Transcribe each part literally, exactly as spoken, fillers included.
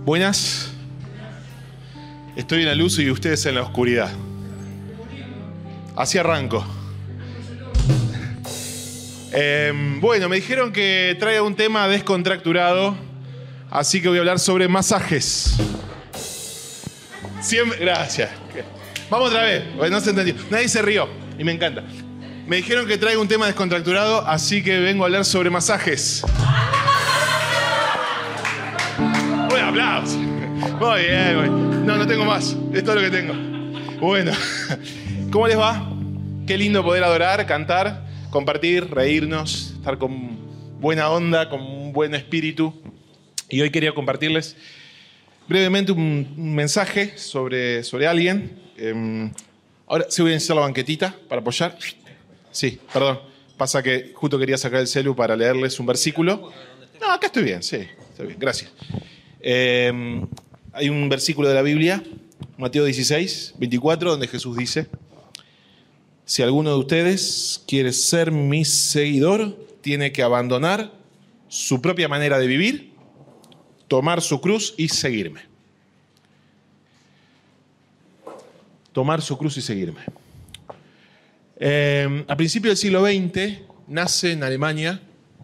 Buenas. Estoy en la luz y ustedes en la oscuridad. Así arranco. Eh, bueno, me dijeron que traiga un tema descontracturado, así que voy a hablar sobre masajes. Siempre, gracias. Vamos otra vez, porque no se entendió. Nadie se rió y me encanta. Me dijeron que traiga un tema descontracturado, así que vengo a hablar sobre masajes. Un aplauso. Muy bien, muy bien. No, no tengo más. Es todo lo que tengo. Bueno, ¿cómo les va? Qué lindo poder adorar, cantar, compartir, reírnos, estar con buena onda, con un buen espíritu. Y hoy quería compartirles brevemente un, un mensaje sobre, sobre alguien. Eh, ahora sí voy a iniciar la banquetita para apoyar. Sí, perdón. Pasa que justo quería sacar el celu para leerles un versículo. No, acá estoy bien, sí, estoy bien, gracias. Eh, hay un versículo de la Biblia, Mateo dieciséis, veinticuatro, donde Jesús dice: si alguno de ustedes quiere ser mi seguidor, tiene que abandonar su propia manera de vivir, tomar su cruz y seguirme. Tomar su cruz y seguirme. Eh, a principios del siglo veinte nace en Alemania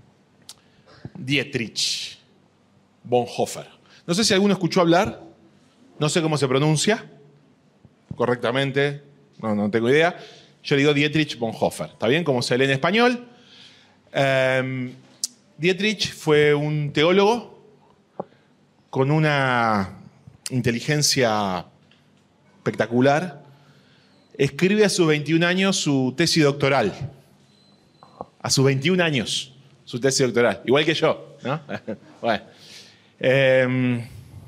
Dietrich Bonhoeffer. No sé si alguno escuchó hablar, no sé cómo se pronuncia correctamente, no, no tengo idea. Yo le digo Dietrich Bonhoeffer, ¿está bien? Como se lee en español. Eh, Dietrich fue un teólogo con una inteligencia espectacular. Escribe a sus veintiún años su tesis doctoral. A sus veintiún años, su tesis doctoral. Igual que yo, ¿no? Bueno. Eh,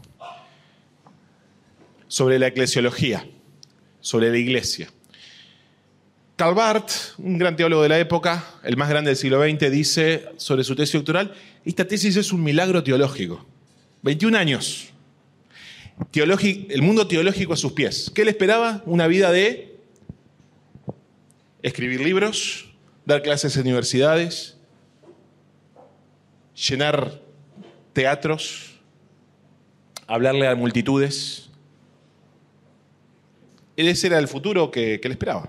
sobre la eclesiología, sobre la iglesia. Karl Barth, un gran teólogo de la época, el más grande del siglo veinte, dice sobre su tesis doctoral: esta tesis es un milagro teológico. veintiún años. Teologi- el mundo teológico a sus pies. ¿Qué le esperaba? Una vida de escribir libros, dar clases en universidades, llenar teatros, hablarle a multitudes. Ese era el futuro que, que le esperaba.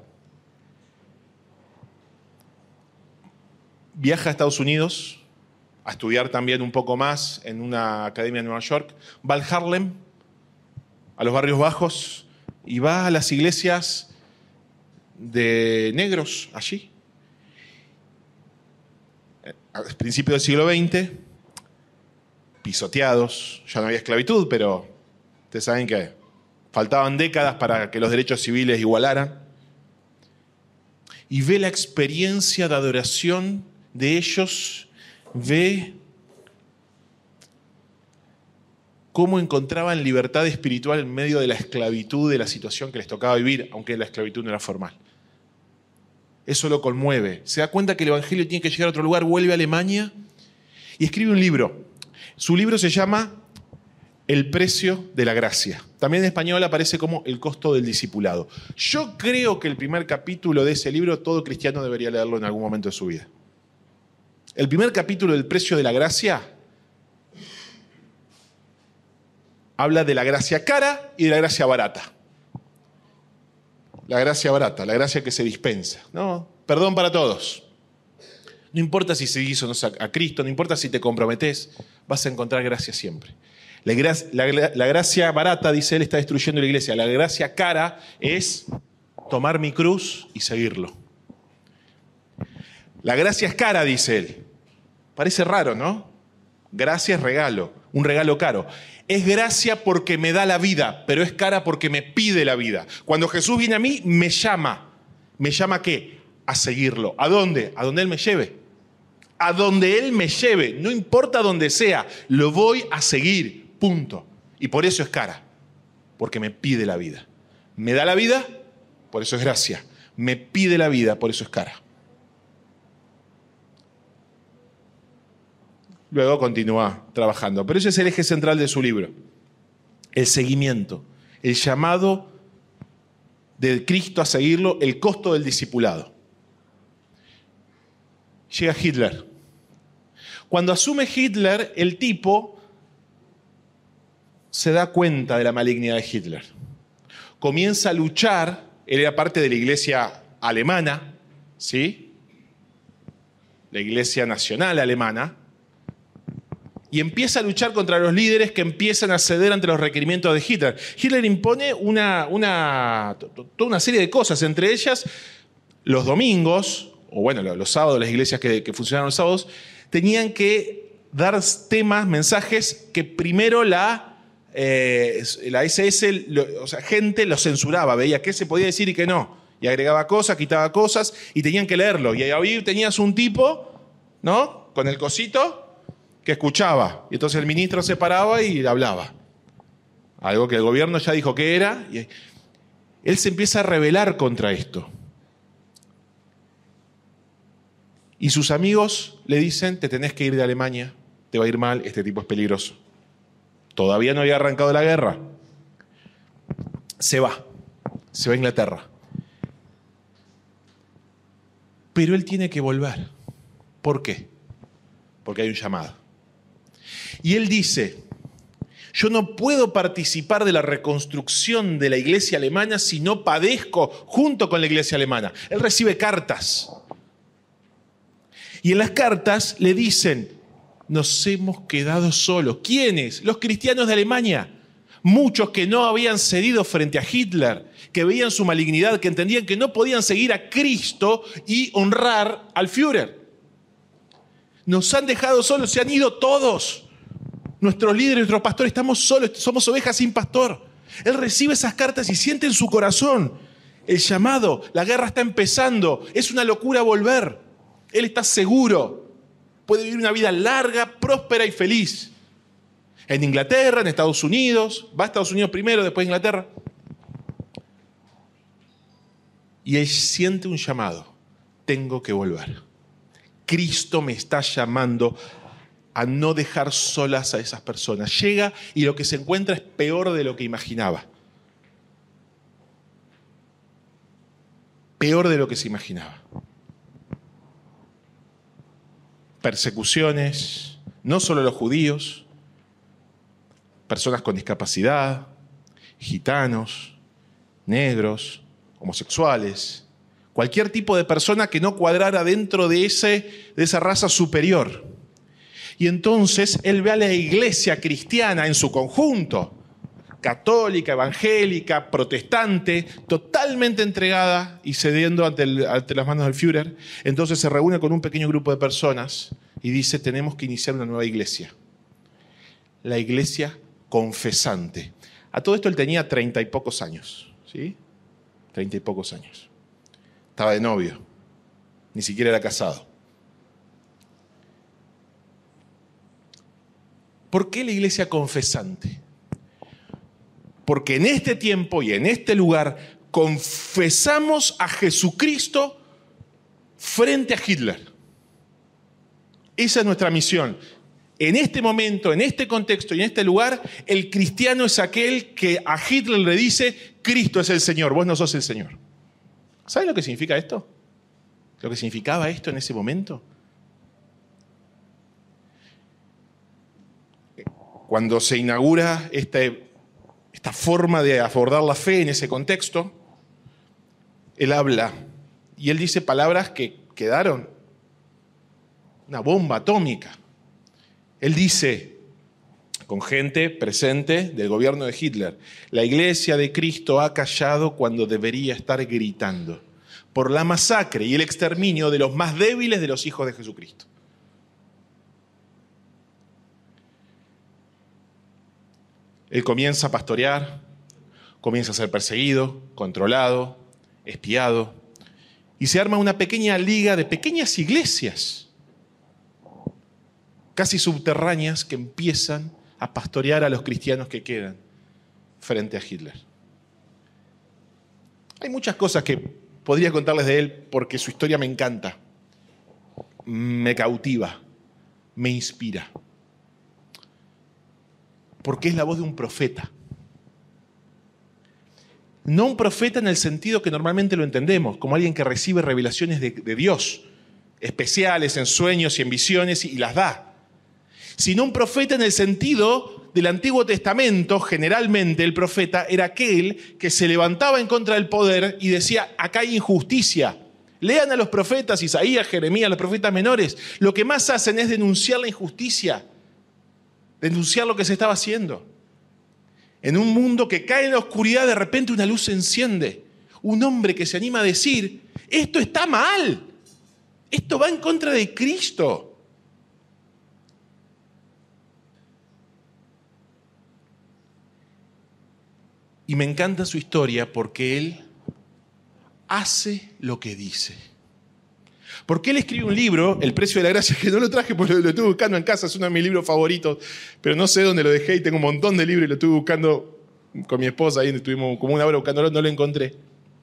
Viaja a Estados Unidos a estudiar también un poco más en una academia en Nueva York. Va al Harlem, a los barrios bajos, y va a las iglesias de negros allí. A principios del siglo veinte, pisoteados, ya no había esclavitud, pero ustedes saben que faltaban décadas para que los derechos civiles igualaran. Y ve la experiencia de adoración de ellos, ve cómo encontraban libertad espiritual en medio de la esclavitud, de la situación que les tocaba vivir, aunque la esclavitud no era formal. Eso lo conmueve. Se da cuenta que el evangelio tiene que llegar a otro lugar, vuelve a Alemania y escribe un libro. Su libro se llama El precio de la gracia. También en español aparece como El costo del discipulado. Yo creo que el primer capítulo de ese libro todo cristiano debería leerlo en algún momento de su vida. El primer capítulo del precio de la gracia habla de la gracia cara y de la gracia barata. La gracia barata, la gracia que se dispensa. No, perdón para todos. No importa si seguís o no a Cristo, no importa si te comprometés, vas a encontrar gracia siempre. La, gra- la, la gracia barata, dice él, está destruyendo la iglesia. La gracia cara es tomar mi cruz y seguirlo. La gracia es cara, dice él. Parece raro, ¿no? Gracia es regalo, un regalo caro. Es gracia porque me da la vida, pero es cara porque me pide la vida. Cuando Jesús viene a mí, me llama. ¿Me llama a qué? A seguirlo. ¿A dónde? A donde Él me lleve. A donde Él me lleve, no importa dónde sea, lo voy a seguir, punto. Y por eso es cara, porque me pide la vida. Me da la vida, por eso es gracia. Me pide la vida, por eso es cara. Luego continúa trabajando. Pero ese es el eje central de su libro. El seguimiento, el llamado del Cristo a seguirlo, el costo del discipulado. Llega Hitler. Cuando asume Hitler, el tipo se da cuenta de la malignidad de Hitler. Comienza a luchar, él era parte de la iglesia alemana, ¿sí? La iglesia nacional alemana, y empieza a luchar contra los líderes que empiezan a ceder ante los requerimientos de Hitler. Hitler impone una, una, toda una serie de cosas, entre ellas los domingos, o bueno, los sábados, las iglesias que, que funcionaban los sábados, tenían que dar temas, mensajes que primero la, eh, la ese ese, lo, o sea, gente lo censuraba, veía qué se podía decir y qué no. Y agregaba cosas, quitaba cosas, y tenían que leerlo. Y ahí tenías un tipo, ¿no? Con el cosito, que escuchaba. Y entonces el ministro se paraba y hablaba. Algo que el gobierno ya dijo que era. Y él se empieza a rebelar contra esto. Y sus amigos le dicen, te tenés que ir de Alemania, te va a ir mal, este tipo es peligroso. Todavía no había arrancado la guerra. Se va, se va a Inglaterra. Pero él tiene que volver. ¿Por qué? Porque hay un llamado. Y él dice, yo no puedo participar de la reconstrucción de la iglesia alemana si no padezco junto con la iglesia alemana. Él recibe cartas. Y en las cartas le dicen, nos hemos quedado solos. ¿Quiénes? Los cristianos de Alemania. Muchos que no habían cedido frente a Hitler, que veían su malignidad, que entendían que no podían seguir a Cristo y honrar al Führer. Nos han dejado solos, se han ido todos. Nuestros líderes, nuestros pastores, estamos solos, somos ovejas sin pastor. Él recibe esas cartas y siente en su corazón el llamado. La guerra está empezando, es una locura volver. Él está seguro, puede vivir una vida larga, próspera y feliz. En Inglaterra, en Estados Unidos, va a Estados Unidos primero, después a Inglaterra. Y él siente un llamado, tengo que volver. Cristo me está llamando a no dejar solas a esas personas. Llega y lo que se encuentra es peor de lo que imaginaba. Peor de lo que se imaginaba. Persecuciones, no solo los judíos, personas con discapacidad, gitanos, negros, homosexuales, cualquier tipo de persona que no cuadrara dentro de, ese, de esa raza superior. Y entonces él ve a la iglesia cristiana en su conjunto, católica, evangélica, protestante, totalmente entregada y cediendo ante, el, ante las manos del Führer. Entonces se reúne con un pequeño grupo de personas y dice, tenemos que iniciar una nueva iglesia. La iglesia confesante. A todo esto él tenía treinta y pocos años, ¿sí? Treinta y pocos años. Estaba de novio, ni siquiera era casado. ¿Por qué la iglesia confesante? Porque en este tiempo y en este lugar confesamos a Jesucristo frente a Hitler. Esa es nuestra misión. En este momento, en este contexto y en este lugar, el cristiano es aquel que a Hitler le dice, Cristo es el Señor, vos no sos el Señor. ¿Saben lo que significa esto? Lo que significaba esto en ese momento. Cuando se inaugura este, esta forma de abordar la fe en ese contexto, él habla y él dice palabras que quedaron una bomba atómica. Él dice, con gente presente del gobierno de Hitler, la iglesia de Cristo ha callado cuando debería estar gritando por la masacre y el exterminio de los más débiles de los hijos de Jesucristo. Él comienza a pastorear, comienza a ser perseguido, controlado, espiado, y se arma una pequeña liga de pequeñas iglesias, casi subterráneas, que empiezan a pastorear a los cristianos que quedan frente a Hitler. Hay muchas cosas que podría contarles de él porque su historia me encanta, me cautiva, me inspira. Porque es la voz de un profeta. No un profeta en el sentido que normalmente lo entendemos, como alguien que recibe revelaciones de, de Dios, especiales en sueños y en visiones y, y las da. Sino un profeta en el sentido del Antiguo Testamento, generalmente el profeta, era aquel que se levantaba en contra del poder y decía, acá hay injusticia. Lean a los profetas, Isaías, Jeremías, los profetas menores. Lo que más hacen es denunciar la injusticia, denunciar lo que se estaba haciendo. En un mundo que cae en la oscuridad, de repente una luz se enciende. Un hombre que se anima a decir, esto está mal, esto va en contra de Cristo. Y me encanta su historia porque él hace lo que dice. Porque él escribe un libro, El precio de la gracia, que no lo traje porque lo, lo estuve buscando en casa, es uno de mis libros favoritos, pero no sé dónde lo dejé y tengo un montón de libros y lo estuve buscando con mi esposa, ahí estuvimos como una hora buscándolo, no lo encontré.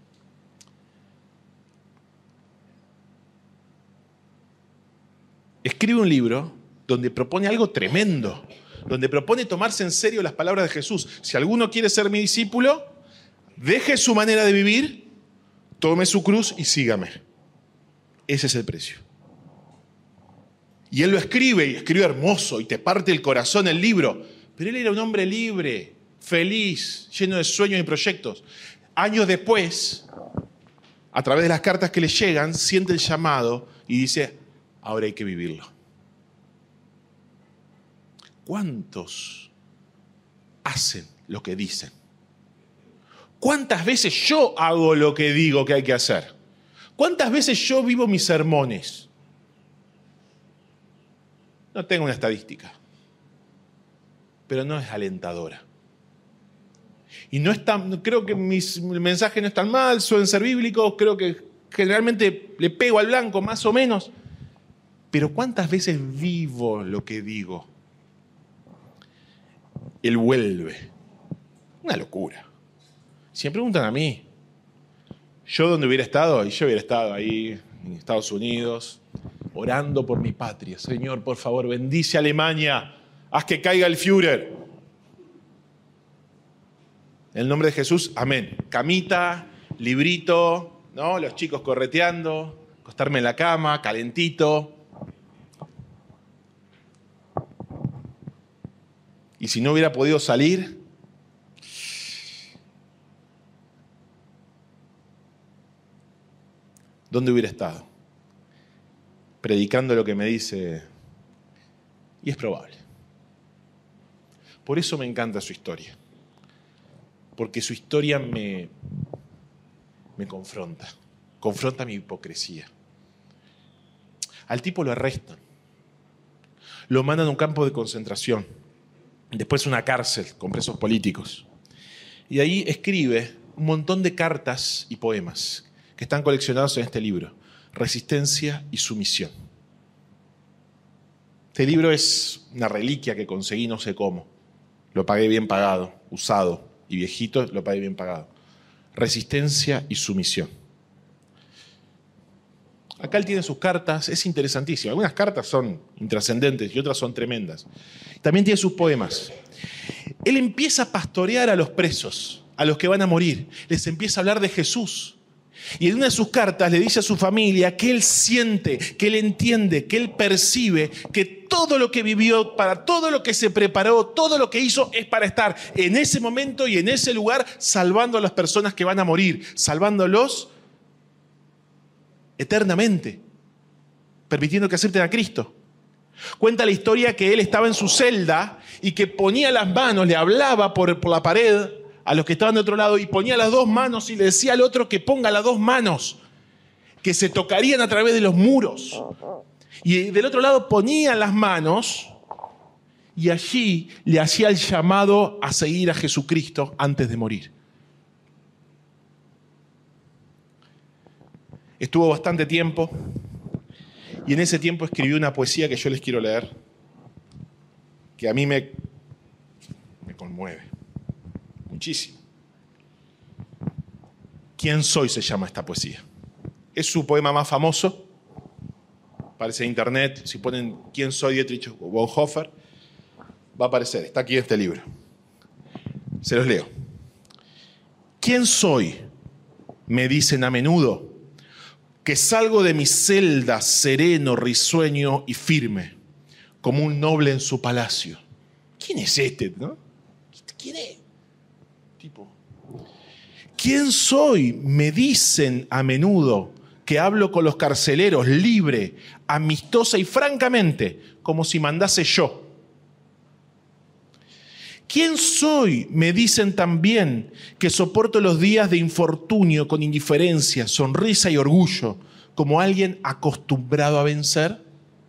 Escribe un libro donde propone algo tremendo, donde propone tomarse en serio las palabras de Jesús. Si alguno quiere ser mi discípulo, deje su manera de vivir, tome su cruz y sígame. Ese es el precio. Y él lo escribe, y escribe hermoso, y te parte el corazón el libro. Pero él era un hombre libre, feliz, lleno de sueños y proyectos. Años después, a través de las cartas que le llegan, siente el llamado y dice, ahora hay que vivirlo. ¿Cuántos hacen lo que dicen? ¿Cuántas veces yo hago lo que digo que hay que hacer? ¿Cuántas veces yo vivo mis sermones? No tengo una estadística, pero no es alentadora. Y no es tan, creo que mis mensajes no están mal, suelen ser bíblicos, creo que generalmente le pego al blanco más o menos. Pero ¿cuántas veces vivo lo que digo? Él vuelve. Una locura. Si me preguntan a mí, yo donde hubiera estado, y yo hubiera estado ahí en Estados Unidos, orando por mi patria. Señor, por favor, bendice a Alemania, haz que caiga el Führer. En el nombre de Jesús, amén. Camita, librito, ¿no? Los chicos correteando, acostarme en la cama, calentito. Y si no hubiera podido salir, ¿dónde hubiera estado? Predicando lo que me dice. Y es probable. Por eso me encanta su historia. Porque su historia me, me confronta. Confronta mi hipocresía. Al tipo lo arrestan. Lo mandan a un campo de concentración. Después una cárcel con presos políticos. Y ahí escribe un montón de cartas y poemas que están coleccionados en este libro. Resistencia y sumisión. Este libro es una reliquia que conseguí no sé cómo. Lo pagué bien pagado, usado y viejito, lo pagué bien pagado. Resistencia y sumisión. Acá él tiene sus cartas, es interesantísimo. Algunas cartas son intrascendentes y otras son tremendas. También tiene sus poemas. Él empieza a pastorear a los presos, a los que van a morir. Les empieza a hablar de Jesús. Y en una de sus cartas le dice a su familia que él siente, que él entiende, que él percibe que todo lo que vivió, para todo lo que se preparó, todo lo que hizo es para estar en ese momento y en ese lugar salvando a las personas que van a morir, salvándolos eternamente, permitiendo que acepten a Cristo. Cuenta la historia que él estaba en su celda y que ponía las manos, le hablaba por, por la pared a los que estaban de otro lado y ponía las dos manos y le decía al otro que ponga las dos manos, que se tocarían a través de los muros. Y del otro lado ponía las manos y allí le hacía el llamado a seguir a Jesucristo antes de morir. Estuvo bastante tiempo y en ese tiempo escribió una poesía que yo les quiero leer, que a mí me, me conmueve muchísimo. ¿Quién soy? Se llama esta poesía. Es su poema más famoso. Aparece en internet. Si ponen ¿Quién soy? Dietrich Bonhoeffer, va a aparecer. Está aquí en este libro. Se los leo. ¿Quién soy? Me dicen a menudo que salgo de mi celda sereno, risueño y firme, como un noble en su palacio. ¿quién es este? ¿No? ¿Quién es? Tipo, ¿quién soy? Me dicen a menudo que hablo con los carceleros libre, amistosa y francamente, como si mandase yo. ¿Quién soy? Me dicen también que soporto los días de infortunio con indiferencia, sonrisa y orgullo, como alguien acostumbrado a vencer.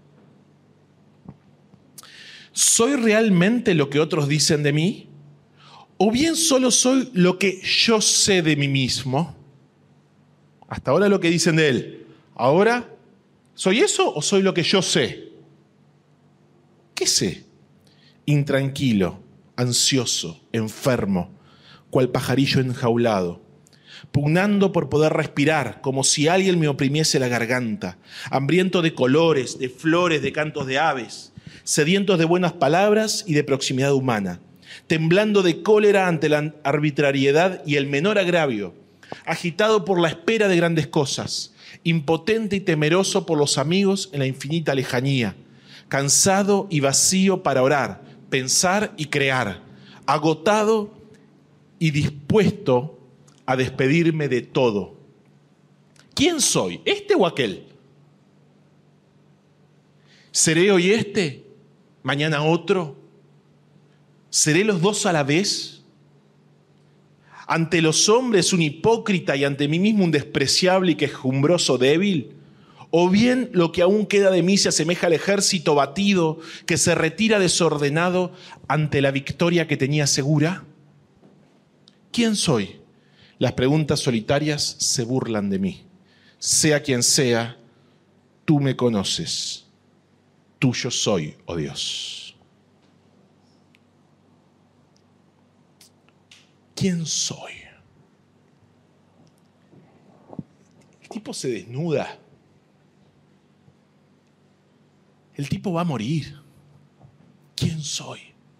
¿Soy realmente lo que otros dicen de mí? ¿O bien solo soy lo que yo sé de mí mismo? Hasta ahora lo que dicen de él. ¿Ahora soy eso o soy lo que yo sé? ¿Qué sé? Intranquilo, ansioso, enfermo, cual pajarillo enjaulado, pugnando por poder respirar, como si alguien me oprimiese la garganta, hambriento de colores, de flores, de cantos de aves, sedientos de buenas palabras y de proximidad humana, temblando de cólera ante la arbitrariedad y el menor agravio, agitado por la espera de grandes cosas, impotente y temeroso por los amigos en la infinita lejanía, cansado y vacío para orar, pensar y crear, agotado y dispuesto a despedirme de todo. ¿Quién soy? ¿Este o aquel? ¿Seré hoy este? ¿Mañana otro? ¿Seré los dos a la vez? ¿Ante los hombres un hipócrita y ante mí mismo un despreciable y quejumbroso débil? ¿O bien lo que aún queda de mí se asemeja al ejército batido que se retira desordenado ante la victoria que tenía segura? ¿Quién soy? Las preguntas solitarias se burlan de mí. Sea quien sea, tú me conoces. Tuyo soy, oh Dios. ¿Quién soy? El tipo se desnuda. El tipo va a morir. ¿Quién soy?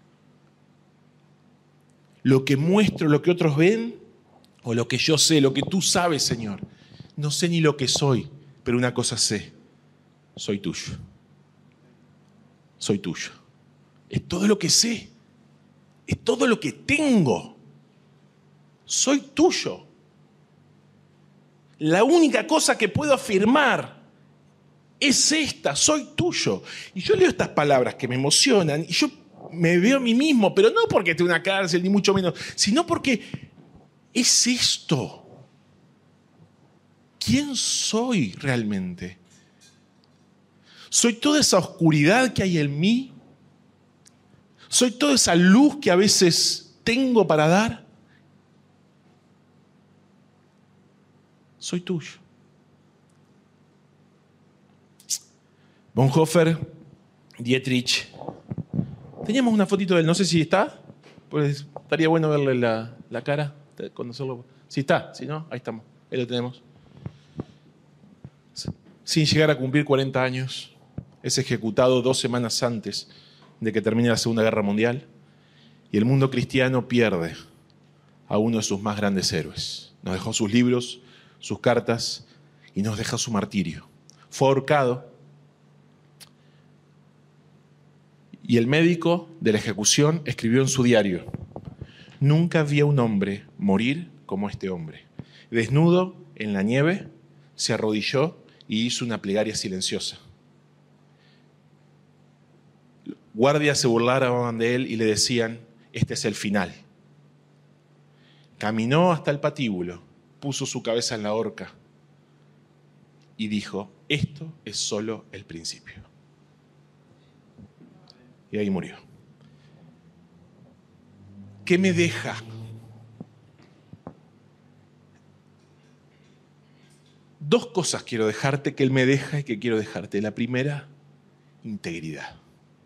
Lo que muestro, lo que otros ven, o lo que yo sé, lo que tú sabes, Señor. No sé ni lo que soy, pero una cosa sé. Soy tuyo. Soy tuyo. Es todo lo que sé. Es todo lo que tengo. Soy tuyo. La única cosa que puedo afirmar es esta, soy tuyo. Y yo leo estas palabras que me emocionan y yo me veo a mí mismo, pero no porque esté en una cárcel, ni mucho menos, sino porque es esto. ¿Quién soy realmente? ¿Soy toda esa oscuridad que hay en mí? ¿Soy toda esa luz que a veces tengo para dar? Soy tuyo. Bonhoeffer, Dietrich. Teníamos una fotito de él, no sé si está. Pues estaría bueno verle la, la cara, conocerlo. Si está, si no, ahí estamos, ahí lo tenemos. Sin llegar a cumplir cuarenta años, es ejecutado dos semanas antes de que termine la Segunda Guerra Mundial y el mundo cristiano pierde a uno de sus más grandes héroes. Nos dejó sus libros, sus cartas y nos deja su martirio. Fue ahorcado y el médico de la ejecución escribió en su diario: nunca vi a un hombre morir como este hombre. Desnudo en la nieve, se arrodilló y hizo una plegaria silenciosa. Guardias se burlaban de él y le decían: este es el final. Caminó hasta el patíbulo, puso su cabeza en la horca y dijo: esto es solo el principio. Y ahí murió. ¿Qué me deja? Dos cosas quiero dejarte, que él me deja y que quiero dejarte. La primera, integridad.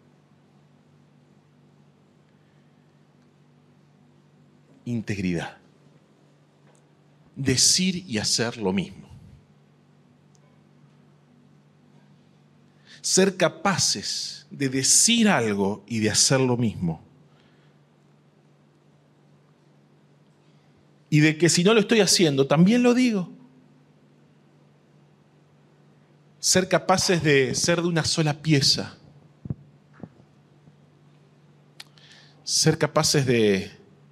Integridad. Decir y hacer lo mismo. Ser capaces de decir algo y de hacer lo mismo. Y de que si no lo estoy haciendo, también lo digo. Ser capaces de ser de una sola pieza. ser capaces de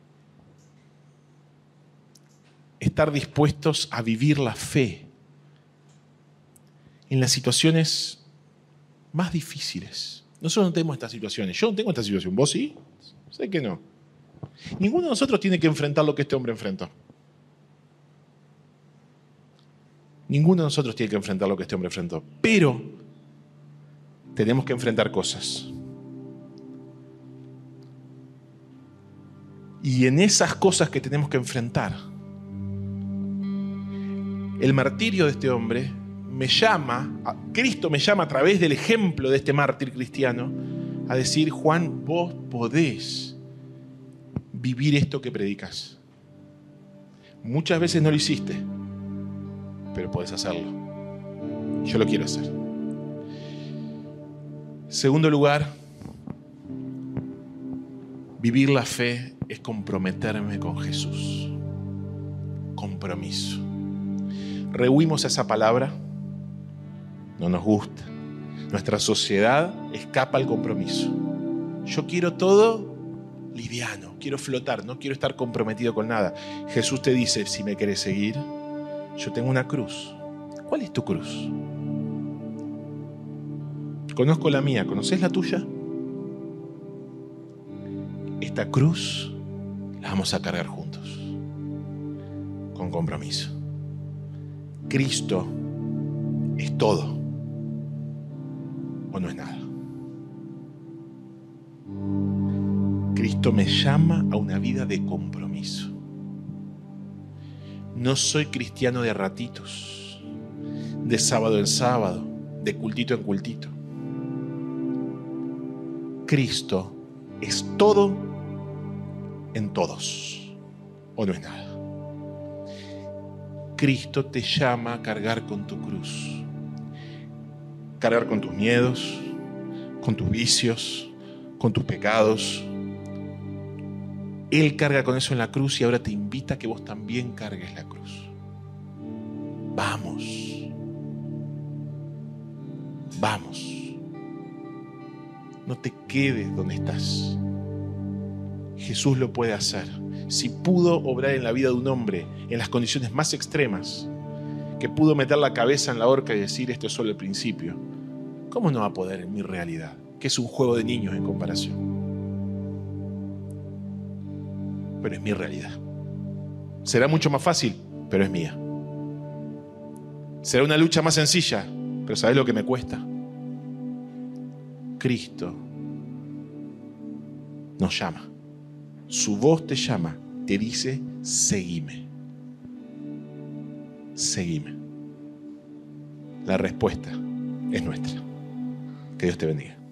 estar dispuestos a vivir la fe en las situaciones más difíciles. Nosotros no tenemos estas situaciones. Yo no tengo esta situación. ¿Vos sí? Sé que no. Ninguno de nosotros tiene que enfrentar lo que este hombre enfrentó. Ninguno de nosotros tiene que enfrentar lo que este hombre enfrentó. Pero tenemos que enfrentar cosas. Y en esas cosas que tenemos que enfrentar, el martirio de este hombre me llama, Cristo me llama a través del ejemplo de este mártir cristiano a decir: Juan, vos podés vivir esto que predicas. Muchas veces no lo hiciste, pero podés hacerlo. Yo lo quiero hacer. Segundo lugar, vivir la fe es comprometerme con Jesús. Compromiso. Rehuimos esa palabra, no nos gusta. Nuestra sociedad escapa al compromiso. Yo quiero todo liviano, quiero flotar, no quiero estar comprometido con nada. Jesús te dice: si me querés seguir, yo tengo una cruz. ¿Cuál es tu cruz? Conozco la mía, ¿conoces la tuya? Esta cruz la vamos a cargar juntos, con compromiso. Cristo es todo o no es nada. Cristo me llama a una vida de compromiso. No soy cristiano de ratitos, de sábado en sábado, de cultito en cultito. Cristo es todo en todos o no es nada. Cristo te llama a cargar con tu cruz, cargar con tus miedos, con tus vicios, con tus pecados. Él carga con eso en la cruz y ahora te invita a que vos también cargues la cruz. Vamos, vamos. No te quedes donde estás. Jesús lo puede hacer. Si pudo obrar en la vida de un hombre en las condiciones más extremas, que pudo meter la cabeza en la horca y decir: esto es solo el principio, ¿cómo no va a poder en mi realidad, que es un juego de niños en comparación? Pero es mi realidad. Será mucho más fácil, pero es mía. Será una lucha más sencilla, pero ¿sabes lo que me cuesta? Cristo nos llama. Su voz te llama, te dice: seguime. Seguime. La respuesta es nuestra. Que Dios te bendiga.